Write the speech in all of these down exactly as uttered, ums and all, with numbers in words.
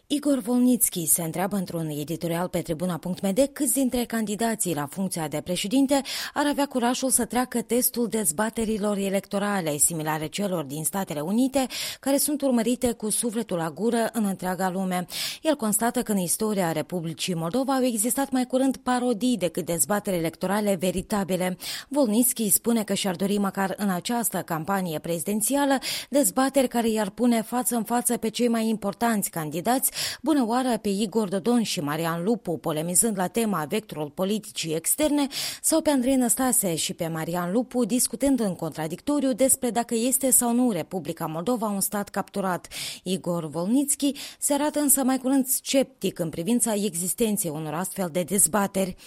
Igor Volnitski se întreabă într-un editorial pe tribuna punct m d câți dintre candidații la funcția de președinte ar avea curajul să treacă testul dezbaterilor electorale, similare celor din Statele Unite, care sunt urmărite cu sufletul la gură în întreaga lume. El constată că în istoria Republicii Moldova au existat mai curând parodii decât dezbateri electorale veritabile. Volnitski spune că și-ar dori măcar în această campanie prezidențială dezbateri care i-ar pune față în față pe cei mai importanți candidați, bună oară pe Igor Dodon și Marian Lupu, polemizând la tema vectorul politicii externe, sau pe Andrei Năstase și pe Marian Lupu, discutând în contradictoriu despre dacă este sau nu Republica Moldova un stat capturat. Igor Volnitski se arată însă mai curând sceptic în privința existenței unor astfel de dezbateri.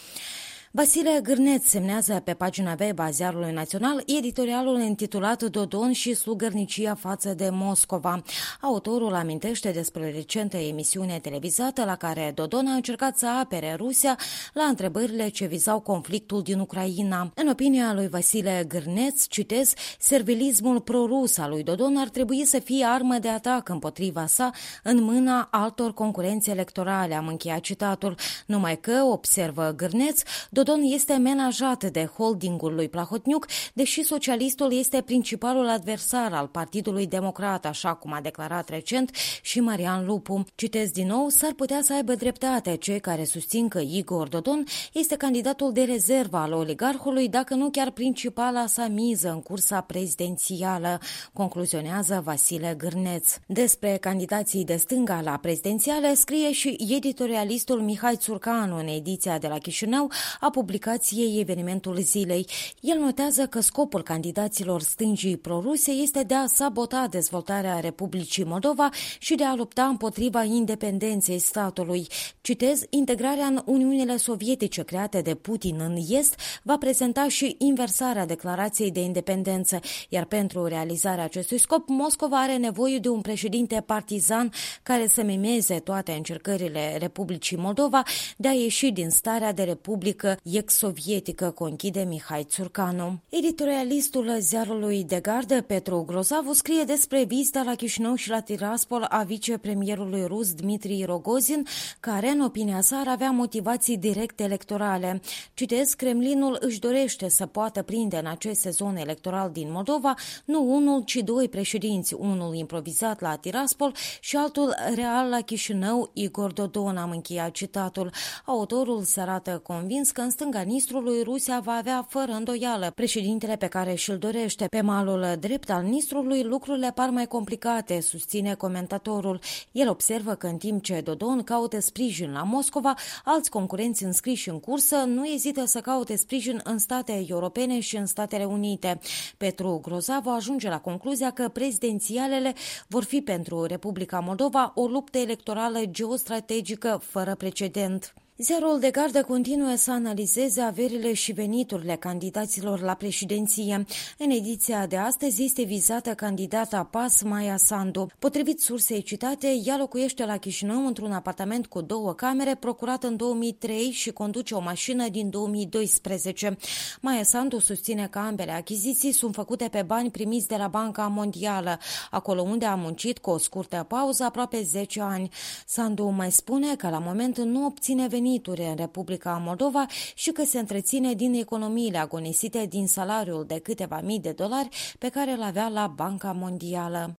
Vasile Gârneț semnează pe pagina web a Ziarului Național editorialul intitulat Dodon și slugărnicia față de Moscova. Autorul amintește despre recentă emisiune televizată la care Dodon a încercat să apere Rusia la întrebările ce vizau conflictul din Ucraina. În opinia lui Vasile Gârneț, citez, servilismul prorus al lui Dodon ar trebui să fie armă de atac împotriva sa în mâna altor concurenți electorale, am încheiat citatul. Numai că, observă Gârneț, Dodon este menajat de holdingul lui Plahotniuc, deși socialistul este principalul adversar al Partidului Democrat, așa cum a declarat recent și Marian Lupu. Citez din nou, s-ar putea să aibă dreptate cei care susțin că Igor Dodon este candidatul de rezervă al oligarhului, dacă nu chiar principala sa miză în cursa prezidențială, concluzionează Vasile Gârneț. Despre candidații de stânga la prezidențiale scrie și editorialistul Mihai Țurcanu în ediția de la Chișinău a publicației Evenimentul Zilei. El notează că scopul candidaților stângii proruse este de a sabota dezvoltarea Republicii Moldova și de a lupta împotriva independenței statului. Citez, integrarea în Uniunile Sovietice create de Putin în Est va prezenta și inversarea declarației de independență, iar pentru realizarea acestui scop, Moscova are nevoie de un președinte partizan care să mimeze toate încercările Republicii Moldova de a ieși din starea de republică ex-sovietică, conchide Mihai Țurcanu. Editorialistul Ziarului de Gardă, Petru Grozavu, scrie despre vizita la Chișinău și la Tiraspol a vicepremierului rus Dmitri Rogozin, care, în opinia sa, ar avea motivații direct electorale. Citez, Kremlinul își dorește să poată prinde în acest sezon electoral din Moldova nu unul, ci doi președinți, unul improvizat la Tiraspol și altul real la Chișinău, Igor Dodon, am încheiat citatul. Autorul se arată convins că în stânga Nistrului Rusia va avea fără îndoială președintele pe care și-l dorește. Pe malul drept al Nistrului lucrurile par mai complicate, susține comentatorul. El observă că în timp ce Dodon caută sprijin la Moscova, alți concurenți înscriși în cursă nu ezită să caute sprijin în state europene și în Statele Unite. Petru Grozavu ajunge la concluzia că prezidențialele vor fi pentru Republica Moldova o luptă electorală geostrategică fără precedent. Ziarul de Gardă continuă să analizeze averile și veniturile candidaților la președinție. În ediția de astăzi este vizată candidata P A S Maia Sandu. Potrivit sursei citate, ea locuiește la Chișinău într-un apartament cu două camere, procurat în două mii trei și conduce o mașină din două mii doisprezece. Maia Sandu susține că ambele achiziții sunt făcute pe bani primiți de la Banca Mondială, acolo unde a muncit cu o scurtă pauză aproape zece ani. Sandu mai spune că la moment nu obține venituri în Republica Moldova și că se întreține din economiile agonisite din salariul de câteva mii de dolari pe care îl avea la Banca Mondială.